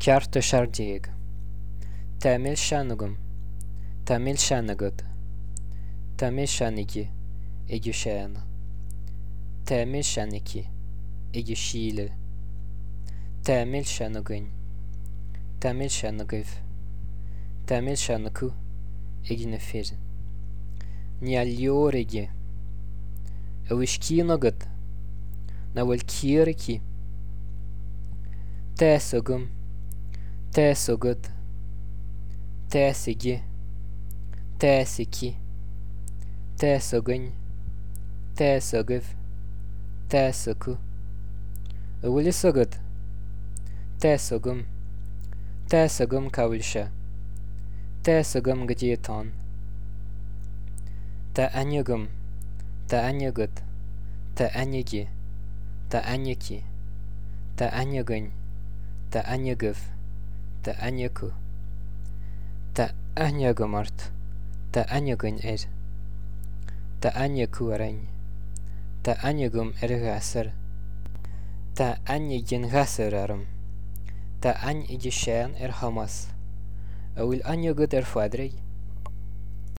Cearta Seardéag. Tá mé seanagam, tá mé seanagad, tá mé seanigi, ige seana. Tá mé seaniki, ige síle. Tá mé seanagain, tá mé seanagah, tá mé seanacu, ige na fir. Ní a leor ige, a bhuis cíanagad, na bhfuil cíar aici. Tás agam, tás agad, tás ige, tás aici, tás again, tás agah, tás acu. A bhfuil is agad, tás agam cabhail se, tás agam go déatán. Tá aine tá aineagad, tá aineigi, tá aineici, tá aineagain, tá aineagah, tá aineacu. Tá aineagamart, tá aineagain tá aineacu arain, tá aineagam ghasar, tá aineigin ghasar aram, tá ain ige sean Hamas. A bhfuil aineagad fadra